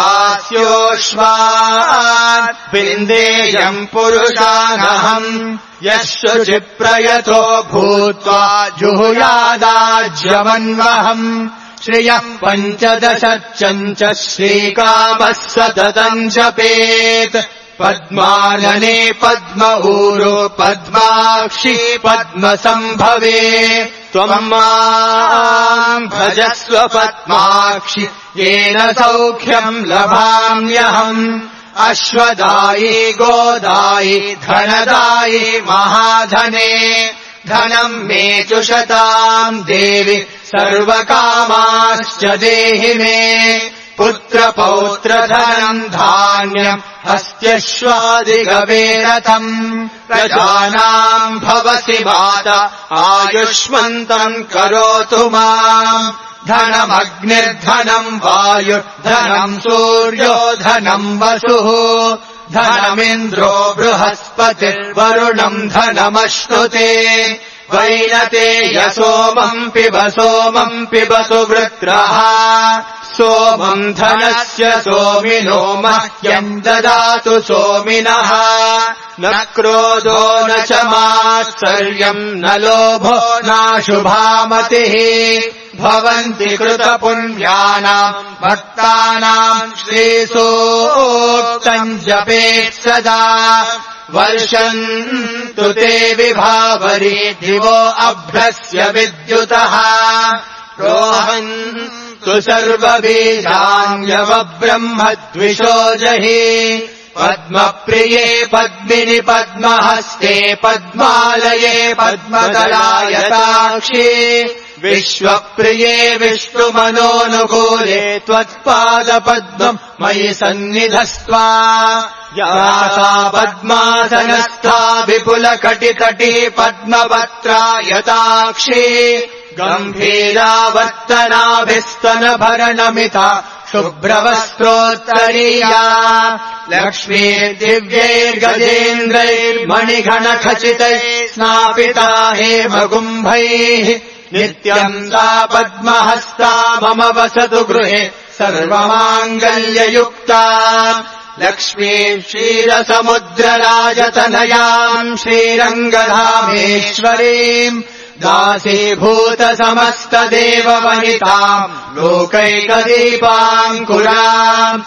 दास्योश्वान् विन्देयम् पुरुषानहम् यशुचिप्रयतो भूत्वा जुहुयादाज्यमन्वहम् श्रियः पञ्चदशर्चम् च श्रीकामः सततम् जपेत् पद्मानने पद्म ऊरो पद्माक्षी पद्मसम्भवे त्वम् माम् भजस्व पद्माक्षि येन सौख्यम् लभाम्यहम् अश्वदायी गोदायी धनदायी महाधने धनम् मे चुषताम् देवि सर्वकामाश्च देहि मे पुत्रपौत्रधनम् धान्यम् हस्त्यश्वादिगवेरथम् प्रजानाम् भवसि माता आयुष्मन्तम् करोतु माम् धनमग्निर्धनम् वायुर्धनम् सूर्यो धनम् वसुः धनमिन्द्रो बृहस्पतिर्वरुणम् धनमश्नुते वैनते सोमम् पिबतु वृत्रः सोमम् धनस्य सोमिनो मह्यम् ददातु सोमिनः न क्रोधो न च मात्सर्यम् न लोभो नाशुभामतिः भवन्ति कृतपुण्यानाम् भक्तानाम् श्रीसूक्तम् जपेत् सदा वर्षन्तु ते विभावरी दिवो अभ्रस्य विद्युतः रोहन्तु सर्वबीजान्यवब्रह्मद्विषो जहि पद्मप्रिये पद्मिनि पद्महस्ते पद्मालये पद्मदलायताक्षी विश्वप्रिये विष्णुमनोनुकूले त्वत्पादपद्मम् मयि सन्निधस्त्वा या सा पद्मासनस्था विपुलकटितटी पद्मपत्रायताक्षी गम्भीरावर्तनाभिस्तनभरणमिता शुभ्रवस्त्रोत्तरीया लक्ष्मीर्दिव्यैर्गजेन्द्रैर्मणिगणखचितैः स्नापिता हेमगुम्भैः नित्यम् सा पद्महस्ता मम वसतु गृहे सर्वमाङ्गल्ययुक्ता लक्ष्मी क्षीरसमुद्रराजतनयाम् श्रीरङ्गधामेश्वरीम् दासीभूतसमस्तदेववनिताम् लोकैकदीपाङ्कुराम्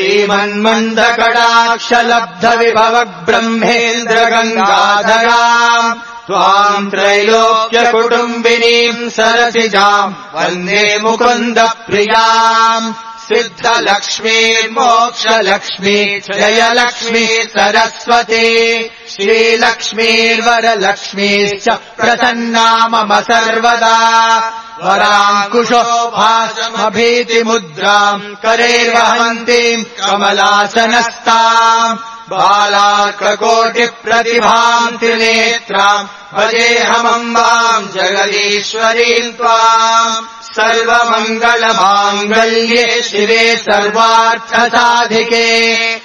श्रीमन्मन्दकटाक्षलब्धविभवब्रह्मेन्द्रगङ्गाधराम् त्वाम् त्रैलोक्यकुटुम्बिनीम् सरसिजाम् वन्दे मुकुन्दप्रियाम् सिद्धलक्ष्मीर्मोक्षलक्ष्मी जयलक्ष्मी सरस्वती श्रीलक्ष्मीर्वरलक्ष्मीश्च प्रसन्ना मम सर्वदा वराङ्कुशो भासमभीतिमुद्राम् करैर्वहन्तीम् कमलासनस्ताम् बालार्ककोटिप्रतिभाम् त्रिनेत्राम् भजेऽहमम्बाम् जगदीश्वरीम् त्वाम् सर्वमङ्गलमाङ्गल्ये शिवे सर्वार्थसाधिके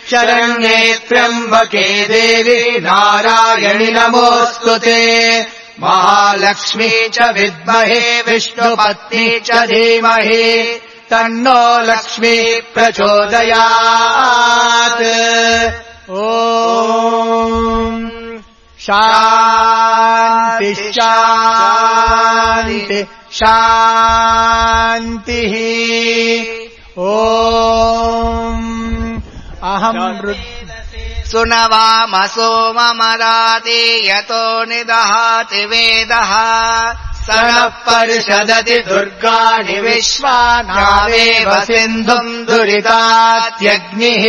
शरण्ये त्र्यम्बके देवी नारायणि नमोऽस्तु ते महालक्ष्मी च विद्महे विष्णुपत्नी च धीमहि तन्नो लक्ष्मी प्रचोदयात्। ॐ शान्ति शान्ति शान्तिः। ॐ अहम् सुनवामसो ममदाति यतो निदहाति वेदः स नः परिषदति दुर्गाणि विश्वानावेव सिन्धुम् दुरितात्यग्निः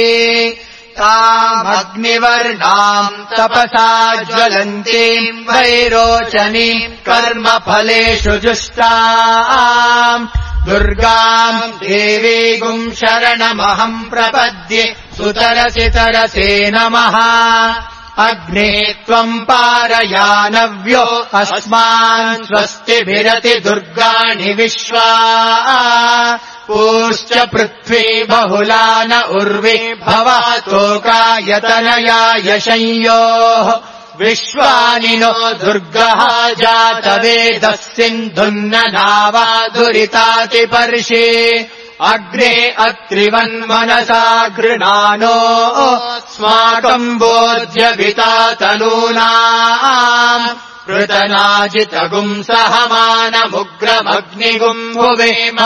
तामग्निवर्णाम् तपसा ज्वलन्तीम् वैरोचनीम् कर्मफलेषु जुष्टाम् दुर्गाम् देवीगुम् शरणमहम् प्रपद्ये सुतरसि तरसे नमः। अग्ने त्वम् पारयानव्यो अस्मान् स्वस्तिभिरति दुर्गाणि विश्वा पूश्च पृथ्वी बहुला न उर्वी भवातोकायतनयाय संयोः विश्वानि नो दुर्गः जातवेदः सिन्धुन्न नावा दुरितातिपर्षि अग्रे अत्रिवन्मनसा गृणानो स्माकम् बोध्यविता तनूनाम् पृतनाजितगुम् सहमानमुग्रमग्निगुम् भुवेम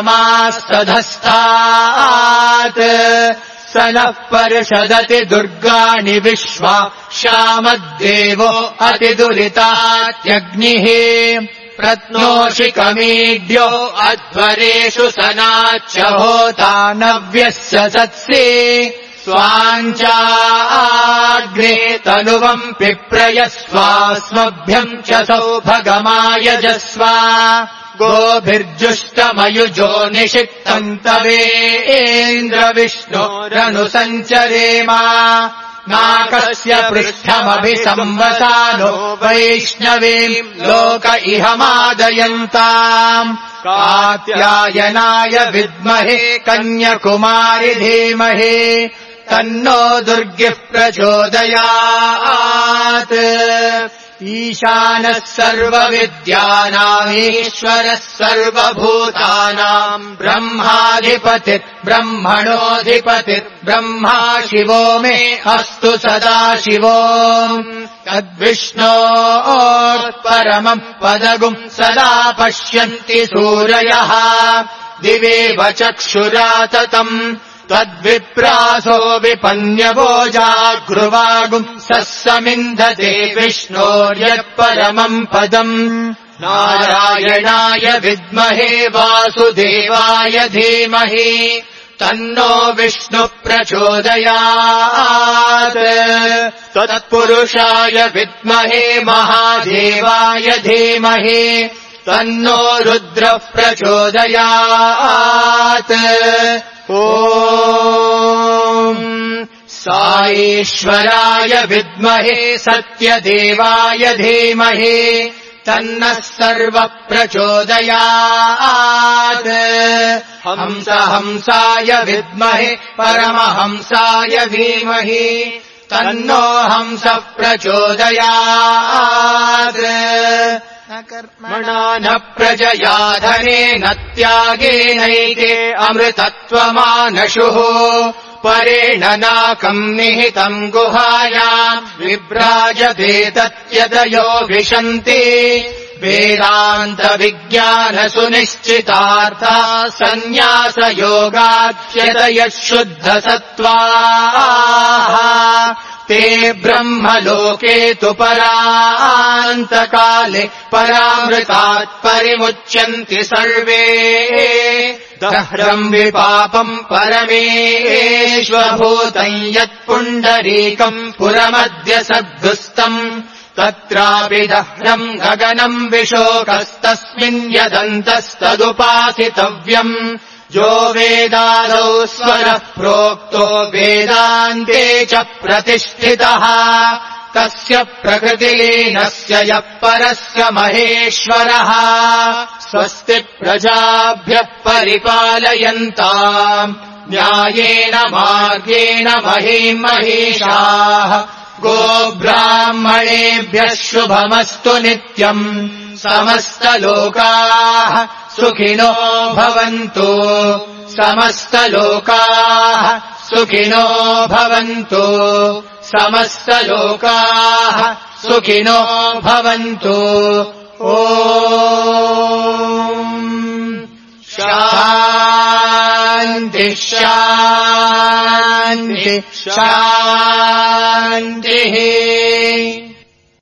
परमास्तधस्तात् स नः परिषदति दुर्गाणि विश्वा श्यामद्देवो अतिदुरितात्यग्निः प्रत्नोषिकमीड्यो अध्वरेषु सनाच्च होता नव्यस्य सत्सि स्वाञ्चाग्रे तनुवम् पिप्रयस्वास्मभ्यम् च सौभगमायजस्व गोभिर्जुष्टमयुजो निषिक्तम् तवेन्द्रविष्णोरनुसञ्चरेम नाकस्य पृष्ठमभिसंवसानो वैष्णवीम् लोक इहमादयन्ताम् कात्यायनाय विद्महे कन्याकुमारि धीमहि तन्नो दुर्गिः प्रचोदयात्। ईशानः सर्वविद्यानामीश्वरः सर्वभूतानाम् ब्रह्माधिपतिर्ब्रह्मणोऽधिपतिर्ब्रह्मा शिवो मे अस्तु सदा शिवो तद्विष्णोः पदगुम् सदा पश्यन्ति सूरयः दिवेव चक्षुराततम् तद्विप्रासो विपन्यवो जागृवागुम् समिन्धते विष्णोर्यत्परमम् पदम् नारायणाय विद्महे वासुदेवाय धीमहि तन्नो विष्णुः प्रचोदयात्। तत्पुरुषाय विद्महे महादेवाय धीमहि तन्नो रुद्रः प्रचोदयात्। ॐ साईश्वराय विद्महे सत्यदेवाय धीमहि तन्नः सर्वः प्रचोदयात्। हंसाय विद्महे परमहंसाय धीमहि तन्नो हंसः प्रचोदयात्। कर्मणा न प्रजया धनेन त्यागेनैके अमृतत्वमानशुः परेण नाकम् निहितम् गुहायाम् विभ्राजते तत्यदयो विशन्ति वेदान्तविज्ञानसुनिश्चितार्था सन्न्यासयोगाख्यतयः शुद्धसत्त्वाः ते ब्रह्मलोके तु परान्तकाले परामृतात् परिमुच्यन्ति सर्वे दह्रम् विपापम् परमेश्वभूतम् यत्पुण्डरीकम् पुरमद्य सद्गुस्तम् तत्रापि दह्रम् गगनम् विशोकस्तस्मिन् यदन्तस्तदुपासितव्यम् यो वेदादौ स्वरः प्रोक्तो वेदान्ते च प्रतिष्ठितः तस्य प्रकृतिलीनस्य यः परस्य महेश्वरः स्वस्ति प्रजाभ्यः परिपालयन्ताम् न्यायेन मार्गेण महीम् महिषाः गोब्राह्मणेभ्यः शुभमस्तु नित्यम् समस्तलोकाः सुखिनो भवन्तु समस्तलोकाः सुखिनो भवन्तु समस्तलोकाः सुखिनो भवन्तु ॐ शान्ति शान्ति शान्तिः